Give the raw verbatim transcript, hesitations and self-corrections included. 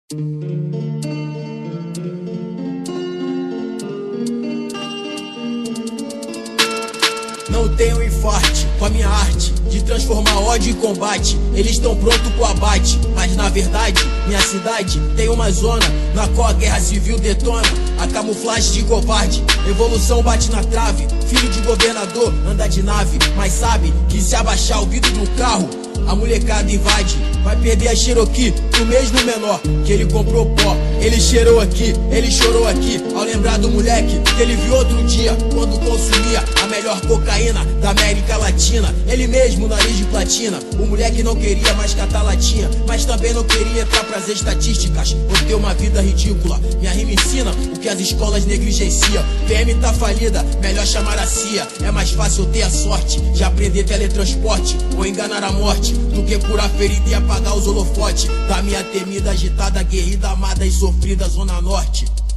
Não tenho infarte com a minha arte de transformar ódio em combate. Eles estão prontos pro abate, mas na verdade minha cidade tem uma zona na qual a guerra civil detona. A camuflagem de covarde, evolução bate na trave. Filho de governador anda de nave, mas sabe que se abaixar o vidro do carro a molecada invade. Vai perder a Cherokee do mesmo menor que ele comprou pó. Ele cheirou aqui, ele chorou aqui ao lembrar do moleque que ele viu outro dia quando consumia a melhor cocaína da América Latina. Ele mesmo, nariz de platina. O moleque não queria mais catar latinha, mas também não queria entrar pras estatísticas ou ter uma vida ridícula. Minha rima ensina o que as escolas negligenciam. P M tá falida, melhor chamar a C I A. É mais fácil eu ter a sorte de aprender teletransporte ou enganar a morte do que curar ferida e apagar os holofotes da minha temida, agitada, guerrida, amada e sofrida Zona Norte.